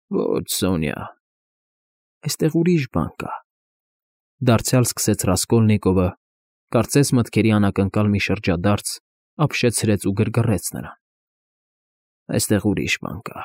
Ոչ, Սոնյա, այստեղ ուրիշ բան կա,֊ դարձյալ սկսեց Ռասկոլնիկովը, կարծես մտքերի անակնկալ մի շրջադարձ ապշեցրեց ու գրգռեց նրան։ Այստեղ ուրիշ բան կա։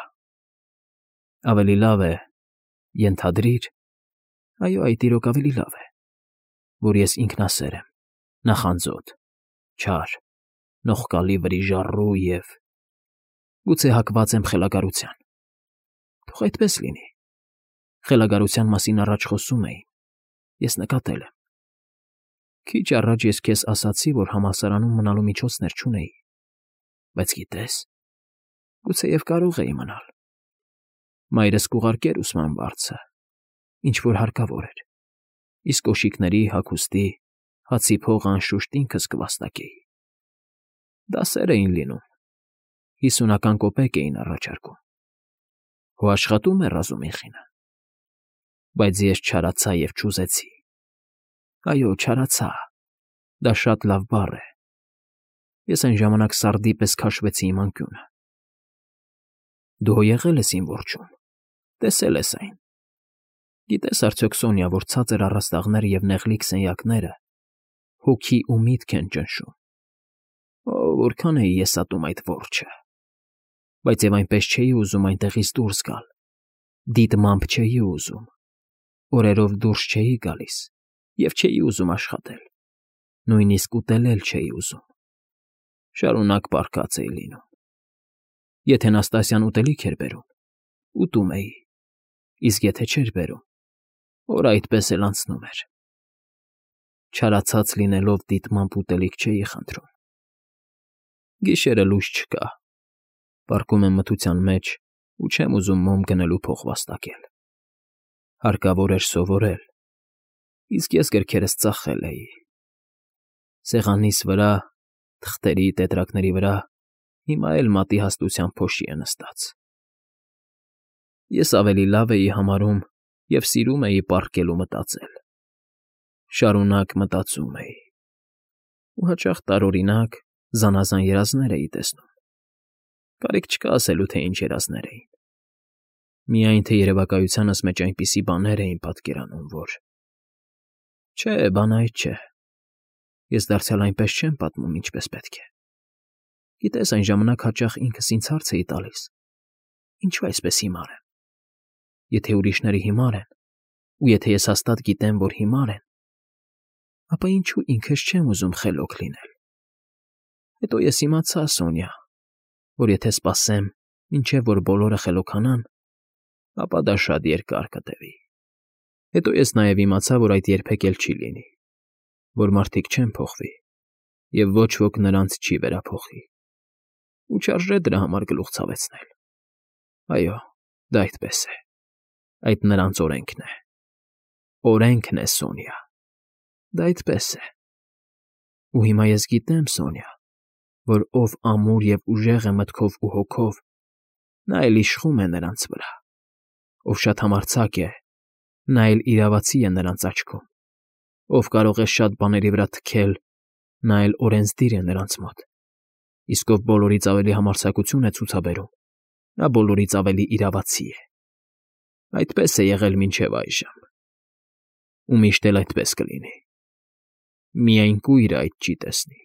Ավելի լավ է, ենթադրիր, այո, այդ իրոք ավելի լավ է, որ ես ինքնասեր եմ, նախանձոտ, չար, նողկալի վրիժառու և… գուցե հակված եմ խելագարության։ Թող այդպես լինի։ Խելագարության մասին առաջ խոսում էին, ես նկատել եմ։ Քիչ առաջ ես քեզ ասացի, որ համալսարանում մնալու միջոցներ չունեի, բայց գիտես, գուցեև կարող էի մնալ։ Մայրս կուղարկեր ուսման վարձը, ինչ որ հարկավոր էր, իսկ կոշիկների, հագուստի, հացի փողը անշուշտ ինքս կվաստակեի։ Դասեր էին լինում, 50 կոպեկ էին առաջարկում։ Հո աշխատում է Ռազումիխինը։ Բայց ես չարացա և չուզեցի։ Այո, չարացա, դա շատ լավ բառ է։ Ես այն ժամանակ սարդի պես քաշվեցի իմ անկյունը։ Դու հո եղել ես իմ որջում, տեսել ես այն։ Գիտես արդյոք, Սոնյա, որ ցածր առաստաղները և նեղլիկ սենյակները հոգի ու միտք են ճնշում։ Օ, որքան էի ես ատում այդ որջը։ Բայց և այնպես չէի ուզում այնտեղից դուրս գալ, դիտմամբ չէի ուզում, օրերով դուրս չէի գալիս և չէի ուզում աշխատել, նույնիսկ ուտել չէի ուզում։ Շարունակ պառկած էի լինում։ Եթե Նաստասյան ուտելիք էր բերում, ուտում էի, իսկ եթե չէր բերում, օրը այդպես էլ անցնում էր։ Չարացած լինելով դիտմամբ ուտելիք չէի խնդրում։ Գիշերը լույս չկա, պառկում եմ մթության մեջ ու չեմ ուզում մոմ գնելու փող վաստակել։ Հարկավոր էր սովորել, իսկ ես գրքերս ծախել էի։ Սեղանիս վրա, թղթերի, տետրակների վրա հիմա էլ մատի հաստության փոշի է նստած։ Ես ավելի լավ էի համարում և սիրում էի պառկել ու մտածել։ Շարունակ մտածում էի։ Ու հաճախ տարօրինակ, զանազան երազներ էի տեսնում։ Կարիք չկա ասելու, թե ինչ երազներ էին։ Միայն թե երևակայությանս մեջ այնպիսի բաներ էին պատկերանում, որ… Չէ, բանը այդ չէ։ Ես դարձյալ այնպես չեմ պատմում, ինչպես պետք է։ Գիտես, այն ժամանակ հաճախ ինքս ինձ հարց էի տալիս. ինչու այսպես հիմար եմ։ Եթե ուրիշները հիմար են, ու եթե ես հաստատ գիտեմ, որ հիմար են, ապա ինչու ինքս չեմ ուզում խելոք լինել։ Հետո ես իմացա, Սոնյա, որ եթե սպասեմ, մինչև որ բոլորը խելոքանան, ապա դա շատ երկար կտևի։ Հետո ես նաև իմացա, որ այդ երբեք էլ չի լինի, որ մարդիկ չեն փոխվի, և ոչ ոք նրանց չի վերափոխի։ Ու չարժե դրա համար գլուխ ցավեցնել։ Այո, դա այդպես է։ Այդ նրանց օրենքն է։ Օրենքն է, Սոնյա։ Դա այդպես է։ Ու հիմա ես գիտեմ, Սոնյա, որ ով ամուր և ուժեղ է մտքով ու հոգով, նա էլ իշխում է նրանց վրա։ Ով շատ համարձակ է, նա էլ իրավացի է նրանց աչքում։ Ով կարող է շատ բաների վրա թքել, նա էլ օրենսդիր է նրանց մոտ։ Իսկ ով բոլորից ավելի համարձակություն է ցուցաբերում, նա բոլորից ավելի իրավացի է։ Այդպես է եղել մինչև այժմ։ Ու միշտ էլ այդպես կլինի։ Միայն կույրը այդ չի տեսնի։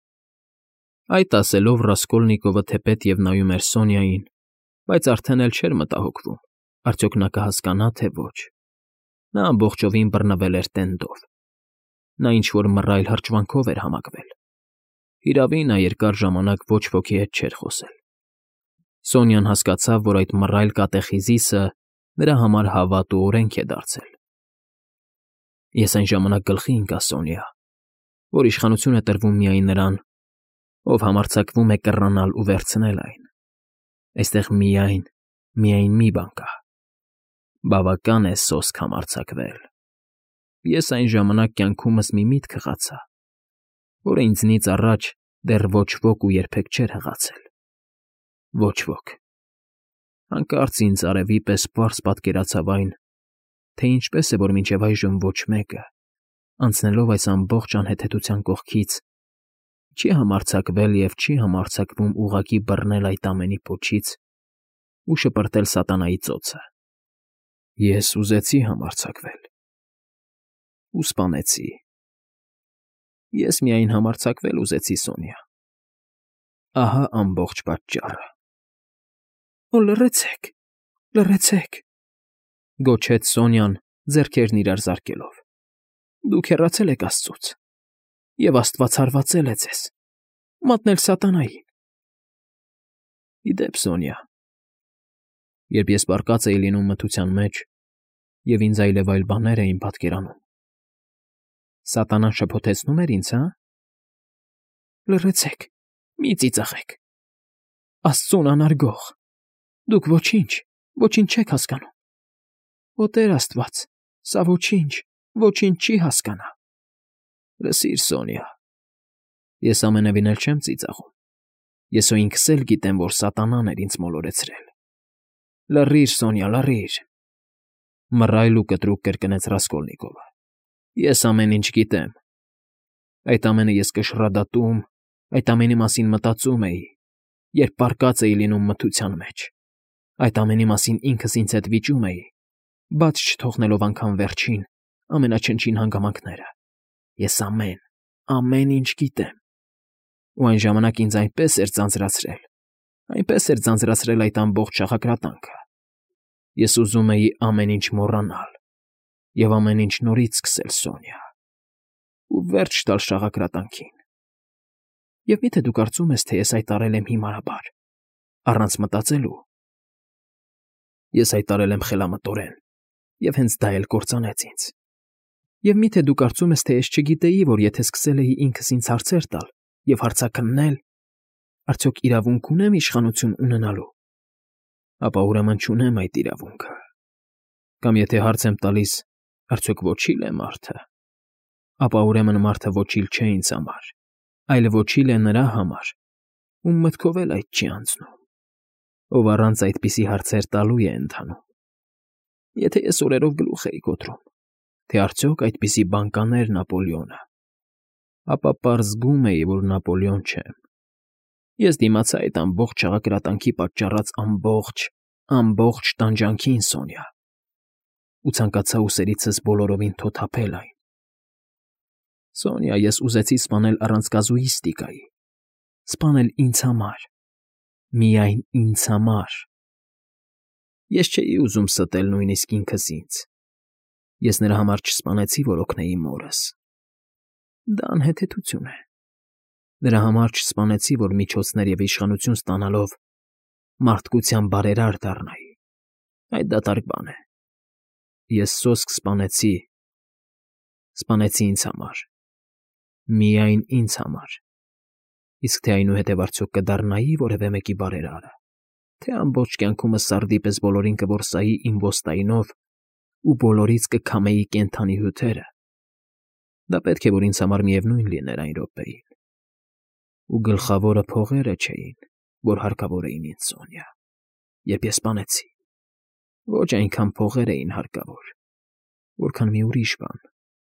Այդ ասելով Ռասկոլնիկովը թեպետ և նայում էր Սոնյային, բայց արդեն էլ չէր մտահոգվում, արդյոք նա կհասկանա, թե ոչ։ Նա ամբողջովին բռնվել էր տենդով։ Նա ինչ-որ մռայլ հրճվանքով էր համակվել։ Հիրավի, նա երկար ժամանակ ոչ ոքի հետ չէր խոսել։ Սոնյան հասկացավ, որ այդ մռայլ կատեխիզիսը նրա համար հավատ ու օրենք է դարձել։ Ես այն ժամանակ գլխի ընկա, Սոնյա, որ իշխանություն է տրվում միայն նրան, ով համարձակվում է կռանալ ու վերցնել այն։ Այստեղ միայն մի բան կա. բավական է սոսկ համարձակվել։ Ես այն ժամանակ կյանքումս մի միտք հղացա, որը ինձնից առաջ դեռ ոչ ոք ու երբեք չէր հղացել։ Ոչ ոք։ Հանկարծ ինձ արևի պես պարզ պատկերացավ այն, թե ինչպես է, որ մինչև այժմ ոչ մեկը, անցնելով այս ամբողջ անհեթեթության կողքից, չի համարձակվել և չի համարձակվում ուղղակի բռնել այդ ամենի պոչից ու շպրտել սատանայի ծոցը։ Ես ուզեցի համարձակվել։ Ու սպանեցի։ Ես միայն համարձակվել ուզեցի, Սոնյա։ Ահա ամբողջ պատճառը։ Օ, լռեցեք, լռեցեք, գոչեց Սոնյան, ձեռքերն իրար զարկելով։ Դուք հեռացել եք Աստծուց, և Աստված հարվածել է ձեզ, մատնել սատանային։ Իդեպ, Սոնյա, երբ ես պառկած էի լինում մթության մեջ, և ինձ այլևայլ բաներ էին պատկերանում, սատանան շփոթեցնում էր ինձ, հա՞։ Լռեցեք, մի ծիծաղեք։ Աստծուն անարգող, դուք ոչինչ չեք հասկանում։ Օ Տեր Աստված, սա ոչինչ չի հասկանա։ Լսիր, Սոնյա, ես ամենևին էլ չեմ ծիծաղում։ Ես հո ինքս էլ գիտեմ, որ սատանան էր ինձ մոլորեցրել։ Լռիր, Սոնյա, լռիր, մռայլ ու կտրուկ կրկնեց Ռասկոլնիկովը։ Ես ամեն ինչ գիտեմ։ Այդ ամենը ես կշռադատում, այդ ամենի մասին մտածում էի, երբ պառկած էի լինում մթության մեջ։ Այդ ամենի մասին ինքս ինձ հետ վիճում էի, բաց չթողնելով անգամ վերջին, ամենաչնչին հանգամանքները։ Ես ամեն ինչ գիտեմ։ Ու այն ժամանակ ինձ այնպես էր ձանձրացրել այդ ամբողջ շաղակրատանքը։ Ես ուզում էի ամեն ինչ մոռանալ և ամեն ինչ նորից սկսել, Սոնյա, ու վերջ տալ շաղակրատանքին։ Եվ միթե դու կարծում ես, թե ես այդ արել եմ հիմարաբար, առանց մտածելու։ Ես այդ արել եմ խելամտորեն, և հենց դա էլ կործանեց ինձ։ Եվ միթե դու կարծում ես, թե ես չգիտեի, որ եթե սկսել էի ինքս ինձ հարցեր տալ և հարցաքննել, արդյոք իրավունք ունեմ իշխանություն ունենալու, ապա ուրեմն չունեմ այդ իրավունքը։ Կամ եթե հարց եմ տալիս, արդյոք ոչի՞լ է մարդը, ապա ուրեմն մարդը ոչիլ չէ ինձ համար, այլ ոչիլ է նրա համար, ում մտքով էլ այդ չի անցնում, ով առանց այդպիսի հարցեր տալու է ընթանում։ Եթե ես օրերով գլուխ էի կոտրում, թե արդյոք այդպիսի բան կաներ Նապոլեոնը, ապա պարզ զգում էի, որ Նապոլեոն չեմ։ Ես դիմացա այդ ամբողջ շաղակրատանքի պատճառած ամբողջ տանջանքին, Սոնյա, ու ցանկացա ուսերիցս բոլորովին թոթափել այն։ Սոնյա, ես ուզեցի սպանել առանց կազուիստիկայի, սպանել ինձ համար, միայն ինձ համար։ Ես չէի ուզում ստել նույնիսկ ինքս ինձ։ Ես նրա համար չսպանեցի, որ օգնեի մորս։ Դա անհեթեթություն է։ Նրա համար չսպանեցի, որ միջոցներ և իշխանություն ստանալով մարդկության բարերար դառնայի։ Այդ դատարկ բան է։ Ես սոսկ սպանեցի ինձ համար, միայն ինձ համար։ Իսկ թե այնուհետև արդյոք կդառնայի որևէ մեկի բարերարը, թե ամբողջ կյանքումս սարդի պես բոլորին կորսայի իմ ոստայինով ու բոլորից կքամեի կենդանի հյութերը, դա պետք է որ ինձ համար միևնույն լիներ այն րոպեին։ Ու գլխավորը փողերը չէին, որ հարկավոր էին ինձ, Սոնյա, երբ ես սպանեցի։ Ոչ այնքան փողեր էին հարկավոր, որքան մի ուրիշ բան։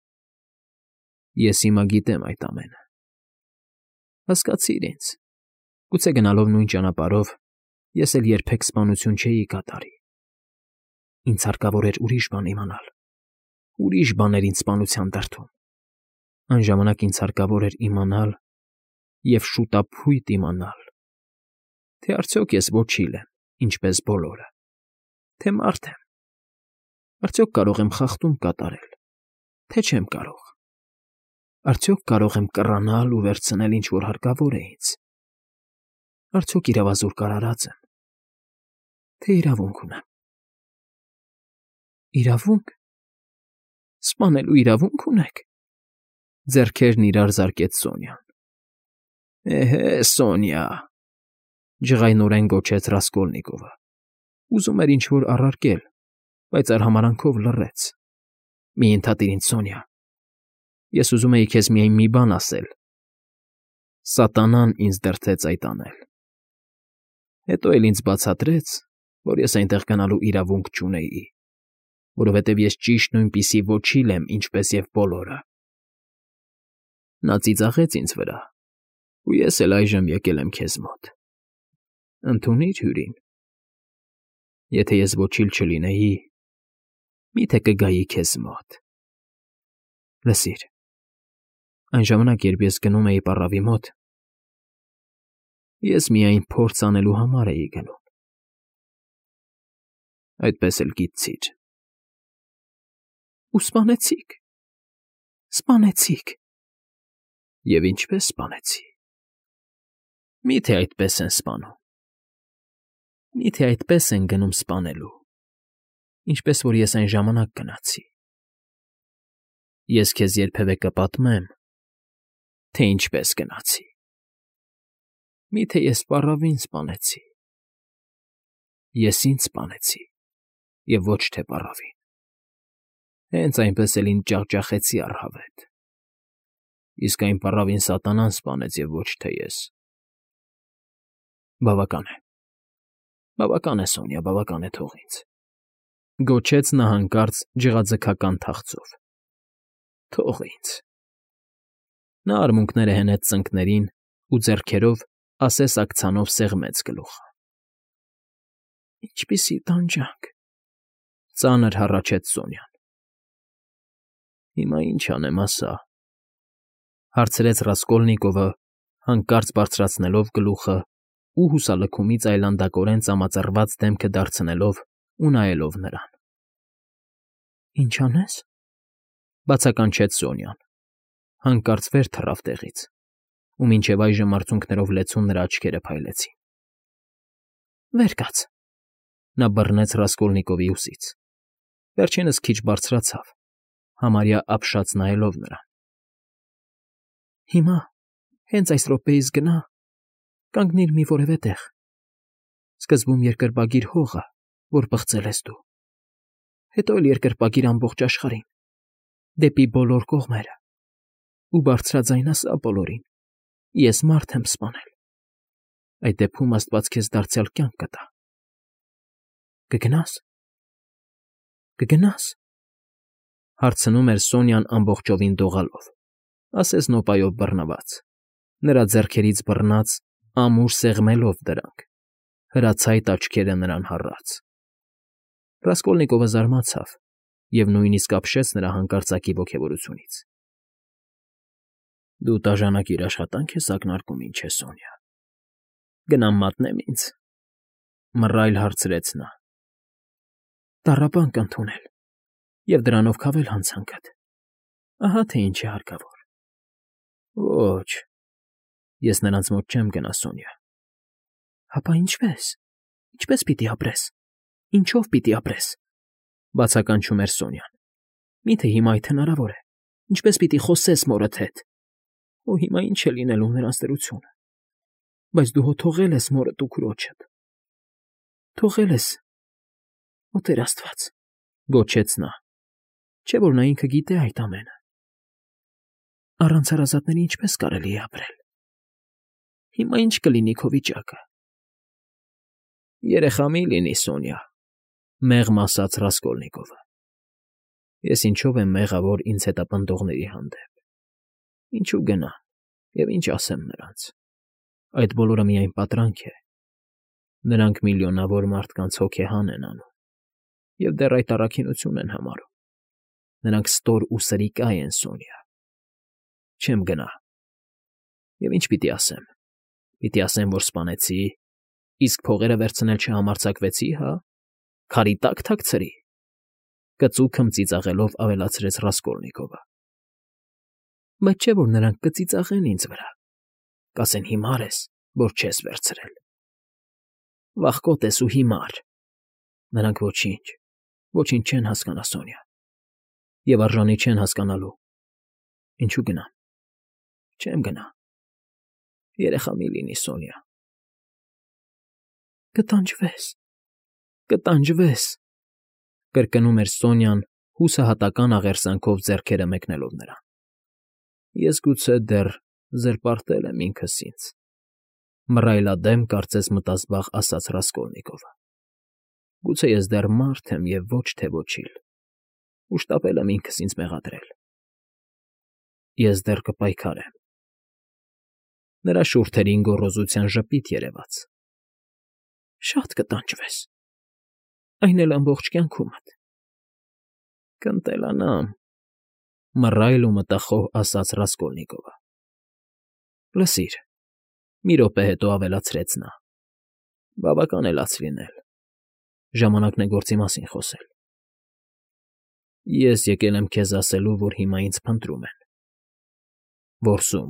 Ես հիմա գիտեմ այդ ամենը։ Հասկացիր ինձ։ Գուցե գնալով նույն ճանապարհով ես էլ երբեք սպանություն չէի կատարի։ Ինձ հարկավոր էր ուրիշ բան իմանալ։ Ուրիշ բաներ ինձ սպանության դրդում։ Այն ժամանակ ինձ հարկավոր էր իմանալ և շուտափույթ իմանալ, թե արդյոք ես ոչիլ եմ, ինչպես բոլորը, թե մարդ եմ, արդյոք կարող եմ խախտում կատարել, թե չեմ կարող, արդյոք կարող եմ կռանալ ու վերցնել ինչ-որ հարկավոր է ինձ, արդյոք իրավազոր կարարած եմ, թե իրավունք ունեմ։ Իրավունք։ Սպանելու իրավունք ունեք։ Ձեռքերն իրար զարկեց Սոնյան։ Էհե, Սոնյա, ջղայնորեն գոչեց Ռասկոլնիկովը։ Ուզում էր ինչ-որ առարկել, բայց արհամարանքով լռեց։ Մի ընդհատիր ինձ, Սոնյա։ Ես ուզում էի քեզ միայն մի բան ասել։ Սատանան ինձ դրդեց այդ անել։ Հետո էլ ինձ բացատրեց, որ ես այնտեղ գնալու իրավունք չունեի, որովհետև ես ճիշտ նույնպիսի ոչիլ եմ, ինչպես և բոլորը։ Նա ծիծաղեց ինձ վրա, ու ես էլ այժմ եկել եմ քեզ մոտ։ Ընդունի՛ր հյուրին։ Եթե ես ոչիլ չլինեի, Միթե կգայի քեզ մոտ։ Լսիր, այն ժամանակ, երբ ես գնում էի պառավի մոտ, ես միայն փորձ անելու համար էի գնում։ Այդպես էլ գիտցիր։ Ու սպանեցիք։ Սպանեցիք։ Եվ ինչպես սպանեցի։ Միթե այդպես են սպանում։ Միթե այդպես են գնում սպանելու, ինչպես որ ես այն ժամանակ գնացի։ Ես քեզ երբևէ կպատմեմ, թե ինչպես գնացի։ Միթե ես պառավին սպանեցի։ Ես ինձ սպանեցի, և ոչ թե պառավին։ Հենց այնպես էլ ինձ ջախջախեցի առհավետ։ Իսկ այն պառավին սատանան սպանեց և ոչ թե ես։ Բավական է։ Բավական է, Սոնյա, բավական է, թող ինձ։ Գոչեց նա հանկարծ ջղաձգական թախծով։ Թող ինձ։ Նա արմունկները հենեց ծնկներին ու ձեռքերով ասես աքցանով սեղմեց գլուխը։ Ինչպիսի տանջանք, ծանր հառաչեց Սոնյան։ Հիմա ինչ անեմ, ասա, հարցրեց Ռասկոլնիկովը, հանկարծ բարձրացնելով գլուխը ու հուսալքումից այլանդակորեն ծամածռված դեմքը դարձնելով ու նայելով նրան։ Ինչ անես, բացականչեց Սոնյան, հանկարծ վեր թռավ տեղից, ու մինչև այժմ արցունքներով լեցուն նրա աչքերը փայլեցին։ Վեր կաց, նա բռնեց Ռասկոլնիկովի ուսից, վերջինս քիչ բարձրացավ, համարյա ապշած նայելով նրան։ Հիմա, հենց այս րոպեից գնա, կանգնիր մի որևէ տեղ, սկզբում երկրպագիր հողը, որ պղծել ես դու, հետո էլ երկրպագիր ամբողջ աշխարհին, դեպի բոլոր կողմերը, ու բարձրաձայն ասա բոլորին, ես մարդ եմ սպանել, այդ դեպքում Աստված քեզ դարձյալ կյանք կտա։ Կգնա՞ս։ Կգնա՞ս, հարցնում էր Սոնյան ամբողջովին դողալով, ասես նոպայով բռնված, նրա ձեռքերից բռնած, ամուր սեղմելով դրանք, հրացայտ աչքերը նրան հառած։ Ռասկոլնիկովը զարմացավ և նույնիսկ ապշեց նրա հանկարծակի ոգևորությունից։ Դու տաժանակիր աշխատանք ես ակնարկում, ինչ է, Սոնյա։ Գնամ մատնեմ ինձ, մռայլ հարցրեց նա։ Տառապանք ընդունել և դրանով քավել հանցանքդ։ Ահա թե ինչ է հարկավոր։ Ոչ, ես նրանց մոտ չեմ գնա, Սոնյա։ Հապա ինչպես։ Ինչպես պիտի ապրես։ Ինչով պիտի ապրես։ Բացականչում էր Սոնյան։ Միթե հիմա այդ հնարավոր է։ Ինչպես պիտի խոսես մորդ հետ։ Ու հիմա ինչ է լինելու նրանց դրությունը։ Բայց դու հո թողել ես մորդ ու քրոջդ։ Թողել ես։ Ու Տեր Աստված, գոչեց նա։ Չէ՞ որ նա ինքը գիտե այդ ամենը։ Առանց հարազատների ինչպես կարելի է ապրել։ Հիմա ինչ կլինի քո վիճակը։ Երեխա մի լինի, Սոնյա, մեղմ ասաց Ռասկոլնիկովը։ Ես ինչով եմ մեղավոր ինձ հետապնդողների հանդեպ։ Ինչու գնամ և ինչ ասեմ նրանց։ Այդ բոլորը միայն պատրանք է։ Նրանք միլիոնավոր մարդկանց հոգեհան են անում և դեռ այդ առաքինություն են համարում։ Նրանք ստոր ու սրիկա են, Սոնյա։ Չեմ գնա։ Եվ ինչ պիտի ասեմ։ Պիտի ասեմ, որ սպանեցի, իսկ փողերը վերցնել չհամարձակվեցի, հա։ Քարի տակ թաքցրի։ Կծուքմ ծիծաղելով ավելացրեց Ռասկոլնիկովը։ Բայց չէ՞ որ նրանք կծիծաղեն ինձ վրա։ Կասեն հիմար ես, որ չես վերցրել։ Վախկոտ ես ու հիմար։ Նրանք ոչինչ չեն հասկանա, Սոնյա։ Եվ արժանի չեն հասկանալու։ Ինչու գնամ։ Չեմ գնա։ Երեխա մի լինի, Սոնյա։ Կտանջվես, կրկնում էր Սոնյան հուսահատական աղերսանքով ձեռքերը մեկնելով նրան։ Ես գուցե դեռ զրպարտել եմ ինքս ինձ, մռայլադեմ կարծես մտազբաղ ասաց Ռասկոլնիկովը։ Գուցե ես դեռ մարդ եմ և ոչ թե ոչիլ, ու շտապել եմ ինքս ինձ մեղադրել։ Ես դեռ կպայքարեմ։ Նրա շուրթերին գոռոզության ժպիտ երևաց։ Շատ կտանջվես, այն էլ ամբողջ կյանքումդ։ Կընտելանամ, մռայլ ու մտախոհ ասաց Ռասկոլնիկովը։ Լսիր, մի րոպե հետո ավելացրեց նա. բավական է լաց լինել, ժամանակն է գործի մասին խոսել։ Ես եկել եմ քեզ ասելու, որ հիմա ինձ փնտրում են։ Որսում։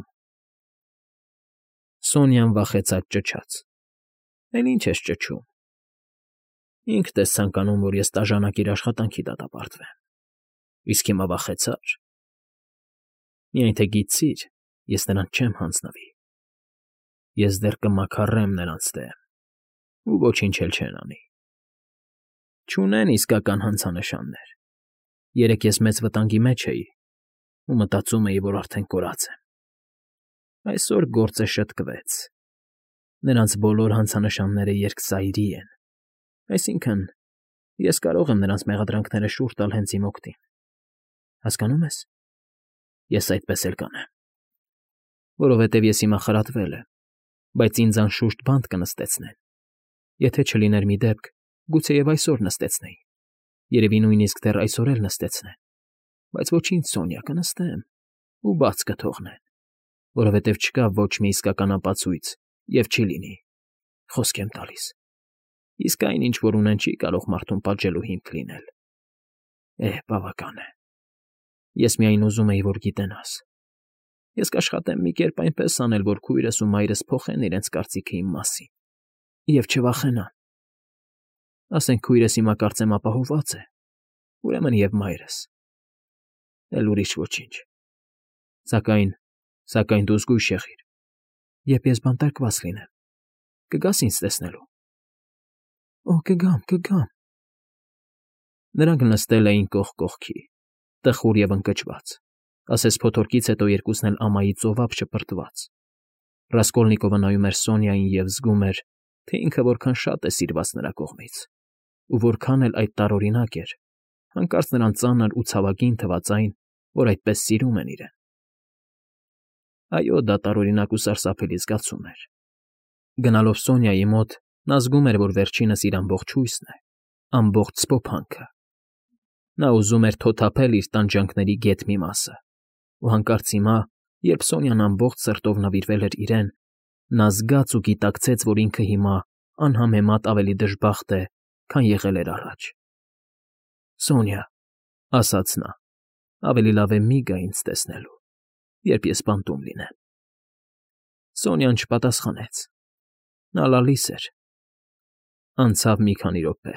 Սոնյան վախեցած ճչաց. Էլ ինչ ես ճչում։ Ինքդ ես ցանկանում, որ ես տաժանակիր աշխատանքի դատապարտվեմ։ Իսկ հիմա վախեցար։ Միայն թե գիտցիր, ես նրանց չեմ հանձնվի։ Ես դեռ կմաքարեմ նրանց դեմ, ու ոչինչ էլ չեն անի։ Չունեն իսկական հանցանշաններ։ Երեկ ես մեծ վտանգի մեջ էի ու մտածում էի, որ արդեն կորած եմ։ Այսօր գործը շտկվեց։ Նրանց բոլոր հանցանշանները երկսայրի են։ Այսինքն, ես կարող եմ նրանց մեղադրանքները շուռ տալ հենց իմ օգտին։ Հասկանում ես։ Ես այդպես էլ կանեմ։ Որովհետև ես հիմա խրատվել եմ, բայց ինձ անշուշտ բանտ կնստեցնեն։ Եթե չլիներ մի դեպք, գուցեև այսօր նստեցնեին։ Երևի նույնիսկ դեռ այսօր էլ նստեցնեն։ Բայց ոչինչ, Սոնյա, կնստեմ ու բաց կթողնեն, որովհետև չկա ոչ մի իսկական ապացույց և չի լինի։ Խոսք եմ տալիս։ Իսկ այն, ինչ որ ունեն, չի կարող մարդուն պատժելու հիմք լինել։ Բավական է։ Ես միայն ուզում էի, որ գիտենաս։ Ես կաշխատեմ մի կերպ այնպես անել, որ քույրս ու մայրս փոխեն իրենց կարծիքը իմ մասին և չվախենան։ Ասենք քույրս հիմա կարծեմ ապահովված է, ուրեմն և մայրս։ Էլ ուրիշ ոչինչ։ Սակայն դու զգույշ եղիր, երբ ես բանտարկված լինեմ, կգաս ինձ տեսնելու։ Կգամ։ Նրանք նստել էին կողք կողքի, տխուր և ընկճված, ասես փոթորկից հետո երկուսն էլ ամայի ծովափ շպրտված։ Ռասկոլնիկովը նայում էր Սոնյային և զգում էր, թե ինքը որքան շատ է սիրված նրա կողմից, ու որքան էլ այդ տարօրինակ էր, հանկարծ նրան ծանր ու ցավագին թվաց այն, որ այդպես սիրում են իրեն։ Այո, դա տարօրինակ ու սարսափելի զգացում էր։ Գնալով Սոնյայի մոտ, նա զգում էր, որ վերջինս իր ամբողջ հույսն է, ամբողջ սփոփանքը։ Նա ուզում էր թոթափել իր տանջանքների գեթ մի մասը, ու հանկարծ հիմա, երբ Սոնյան ամբողջ սրտով նվիրվել էր իրեն, նա զգաց ու գիտակցեց, որ ինքը հիմա անհամեմատ ավելի դժբախտ է, քան եղել էր առաջ։ Սոնյա, ասաց նա, ավելի լավ է մի գա ինձ տեսնելու, երբ ես բանտում լինեմ։ Սոնյան չպատասխանեց։ Նա լալիս էր։ Անցավ մի քանի րոպե։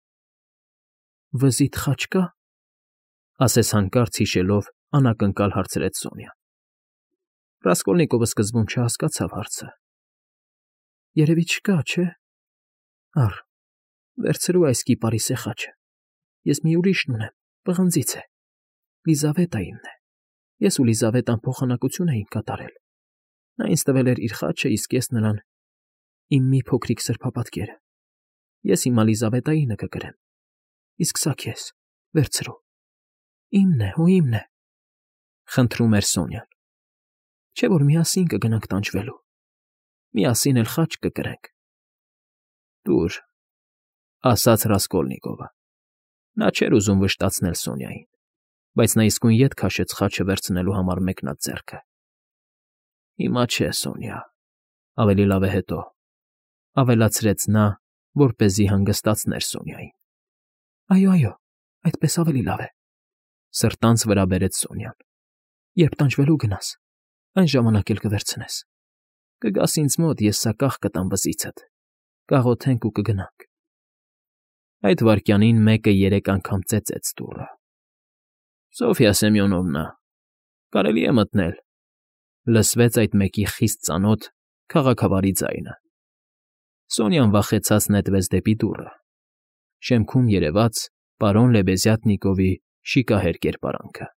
Վզիդ խաչ կա՞, ասես հանկարծ հիշելով, անակնկալ հարցրեց Սոնյան։ Ռասկոլնիկովը սկզբում չհասկացավ հարցը։ Երևի չկա, չէ՞։ Առ, վերցրու այս կիպարիսե խաչը։ Ես մի ուրիշն ունեմ, պղնձից է։ Լիզավետա իմն է։ Ես ու Լիզավետան փոխանակություն էինք կատարել։ Նա ինձ տվել էր իր խաչը, իսկ ես նրան իմ մի փոքրիկ սրբապատկերը։ Ես հիմա Լիզավետայինը կկրեմ։ Իսկ սա քեզ, վերցրու։ Իմն է, իմն է, խնդրում էր Սոնյան։ Չէ՞ որ միասին կգնանք տանջվելու։ Միասին էլ խաչ կկրենք։ Տուր, ասաց Ռասկոլնիկովը։ Նա չէր ուզում վշտացնել Սոնյային, բայց նա իսկույն ետ քաշեց խաչը վերցնելու համար մեկնած ձեռքը։ Հիմա չէ, Սոնյա, ավելի լավ է հետո, ավելացրեց նա, որպեսզի հանգստացներ Սոնյային։ Այո, այդպես ավելի լավ է, սրտանց վրա բերեց Սոնյան։ Երբ տանջվելու գնաս, այն ժամանակ էլ կվերցնես։ Կգաս ինձ մոտ, ես սա կախ կտամ վզիցդ, կաղոթենք ու կգնանք։ Այդ վայրկյանին մեկը 3 անգամ ծեծեց դուռը։ Սոֆյա Սեմյոնովնա, կարելի է մտնել, լսվեց այդ մեկի խիստ ծանոթ, քաղաքավարի ձայնը։ Սոնյան վախեցած նետվեց դեպի դուռը։ Շեմքում երևաց պարոն Լեբեզյատնիկովի շիկահեր կերպարանքը։